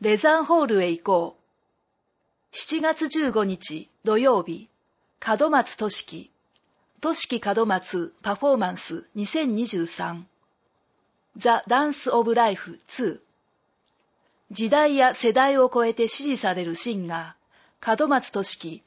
レザンホールへ行こう。7月15日土曜日、門松俊樹。俊樹門松パフォーマンス2023。ザ・ダンス・オブ・ライフ2。時代や世代を超えて支持されるシンガー、門松俊樹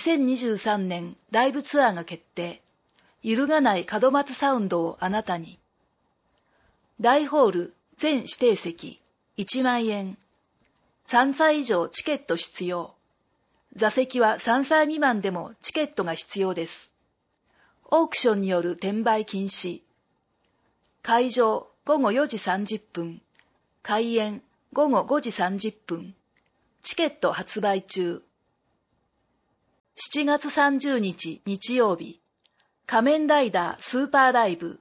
2023年ライブツアーが決定。揺るがない門松サウンドをあなたに。大ホール全指定席1万円。3歳以上チケット必要。座席は3歳未満でもチケットが必要です。オークションによる転売禁止。会場午後4時30分。開演午後5時30分。チケット発売中。7月30日日曜日。仮面ライダースーパーライブ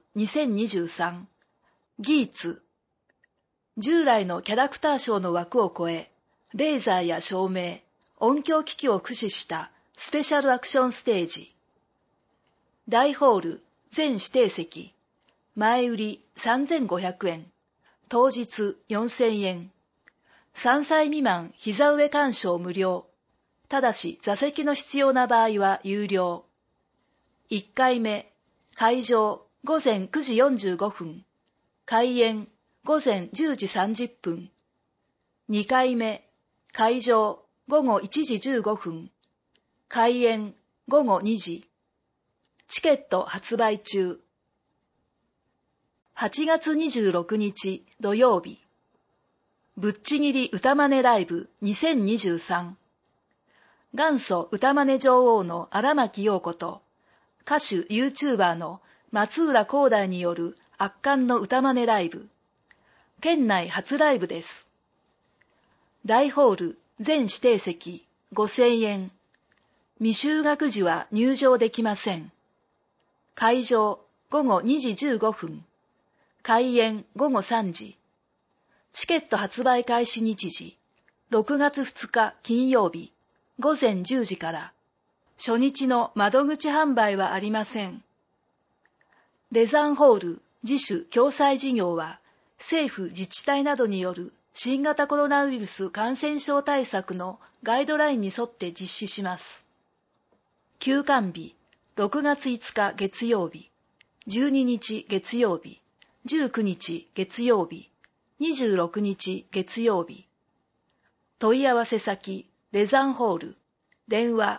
2023。ギーツ。従来のキャラクターショーの枠を超え、レーザーや照明、音響機器を駆使したスペシャルアクションステージ。大ホール全指定席。前売り3500円。当日4000円。3歳未満膝上鑑賞無料。ただし座席の必要な場合は有料。1回目、会場午前9時45分。開演午前10時30分。2回目、会場午後1時15分。開演午後2時。チケット発売中。8月26日土曜日。ぶっちぎり歌マネライブ2023。元祖歌マネ女王の荒牧陽子と歌手 YouTuber の松浦航大による圧巻の歌マネライブ。県内初ライブです。大ホール全指定席5000円。未就学時は入場できません。会場午後2時15分。開演午後3時。チケット発売開始日時6月2日金曜日午前10時から。初日の窓口販売はありません。レザンホール自主共催事業は政府自治体などによる新型コロナウイルス感染症対策のガイドラインに沿って実施します。休館日6月5日月曜日、12日月曜日、19日月曜日、26日月曜日。問い合わせ先レザンホール。電話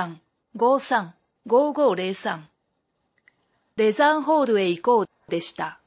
0263-53-5503。レザンホールへ行こうでした。